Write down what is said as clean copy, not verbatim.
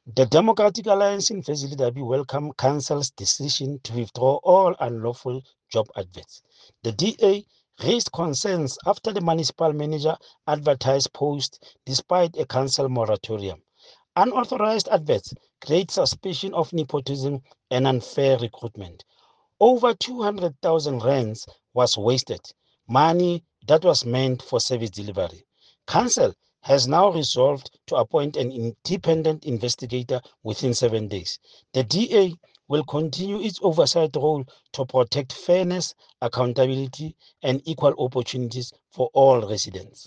The Democratic Alliance in Fezile welcomed Council's decision to withdraw all unlawful job adverts. The DA raised concerns after the municipal manager advertised posts despite a council moratorium. Unauthorized adverts create suspicion of nepotism and unfair recruitment. Over 200,000 rands was wasted, money that was meant for service delivery. Council has now resolved to appoint an independent investigator within 7 days. The DA will continue its oversight role to protect fairness, accountability, and equal opportunities for all residents.